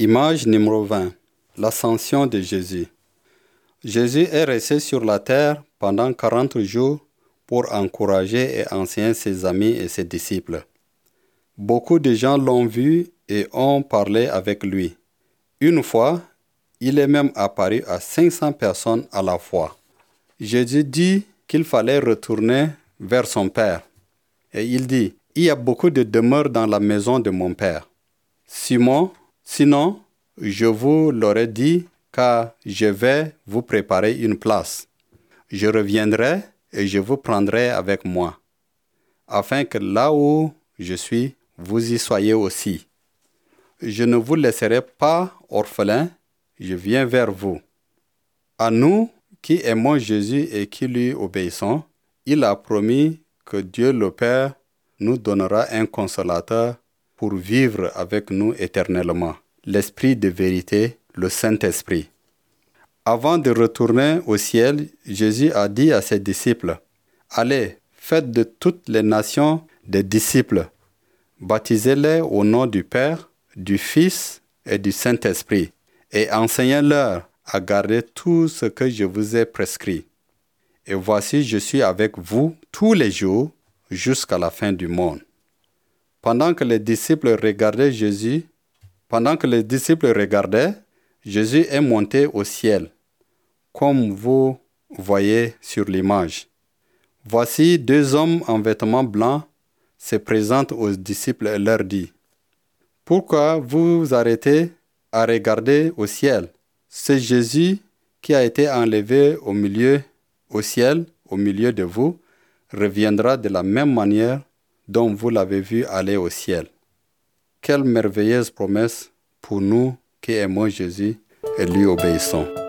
Image numéro 20. L'ascension de Jésus. Jésus est resté sur la terre pendant 40 jours pour encourager et enseigner ses amis et ses disciples. Beaucoup de gens l'ont vu et ont parlé avec lui. Une fois, il est même apparu à 500 personnes à la fois. Jésus dit qu'il fallait retourner vers son Père. Et il dit, « Il y a beaucoup de demeures dans la maison de mon Père. Sinon, je vous l'aurais dit, car je vais vous préparer une place. Je reviendrai et je vous prendrai avec moi, afin que là où je suis, vous y soyez aussi. Je ne vous laisserai pas orphelins, je viens vers vous. » À nous qui aimons Jésus et qui lui obéissons, il a promis que Dieu le Père nous donnera un consolateur pour vivre avec nous éternellement, l'Esprit de vérité, le Saint-Esprit. Avant de retourner au ciel, Jésus a dit à ses disciples, « Allez, faites de toutes les nations des disciples, baptisez-les au nom du Père, du Fils et du Saint-Esprit, et enseignez-leur à garder tout ce que je vous ai prescrit. Et voici, je suis avec vous tous les jours jusqu'à la fin du monde. » Pendant que les disciples regardaient, Jésus est monté au ciel, comme vous voyez sur l'image. Voici 2 hommes en vêtements blancs se présentent aux disciples et leur dit, « Pourquoi vous vous arrêtez à regarder au ciel? C'est Jésus qui a été enlevé au ciel, au milieu de vous, reviendra de la même manière dont vous l'avez vu aller au ciel. » Quelle merveilleuse promesse pour nous qui aimons Jésus et lui obéissons.